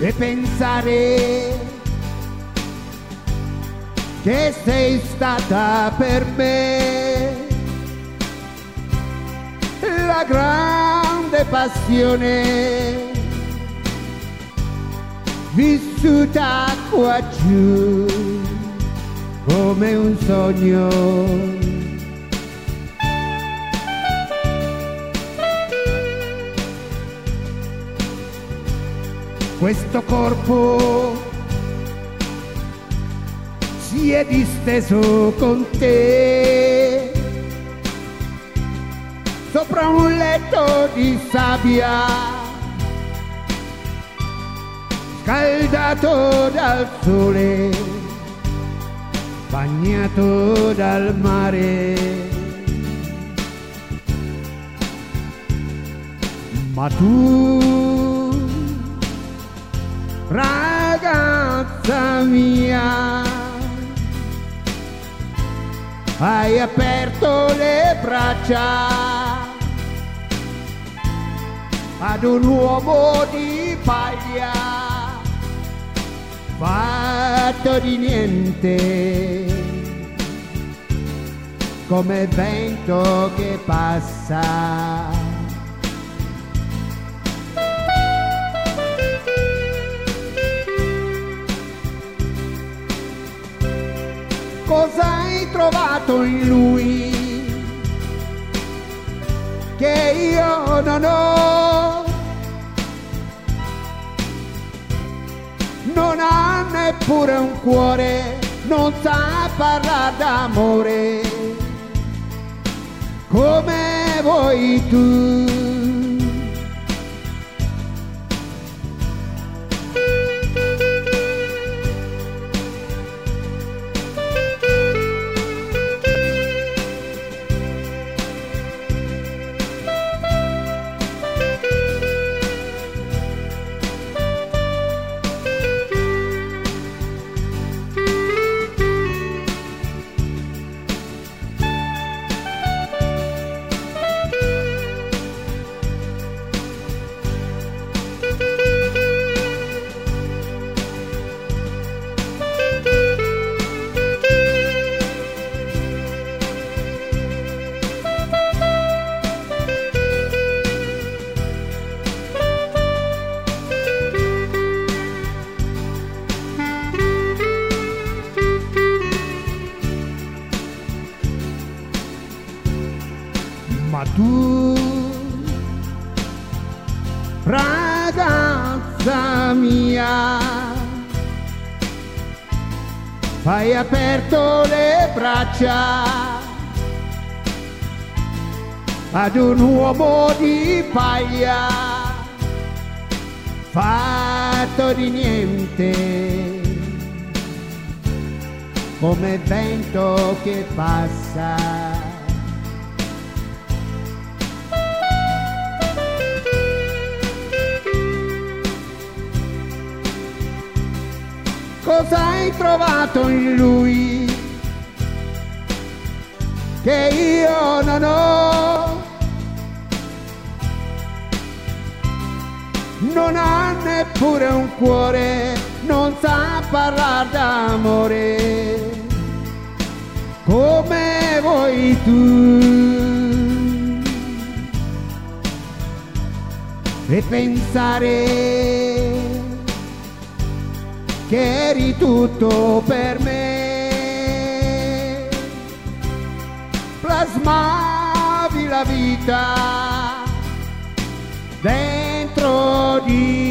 e pensare che sei stata per me la grande passione vissuta qua giù come un sogno. Questo corpo si è disteso con te sopra un letto di sabbia, scaldato dal sole, bagnato dal mare. Ma tu, ragazza mia, hai aperto le braccia ad un uomo di paglia, fatto di niente, come vento che passa. Cosa hai trovato in lui che io non ho? Non ha neppure un cuore, non sa parlare d'amore come vuoi tu. Ma tu, ragazza mia, hai aperto le braccia ad un uomo di paglia, fatto di niente, come vento che passa. Cosa hai trovato in lui che io non ho? Non ha neppure un cuore, non sa parlare d'amore come vuoi tu. E pensare che eri tutto per me, plasmavi la vita dentro di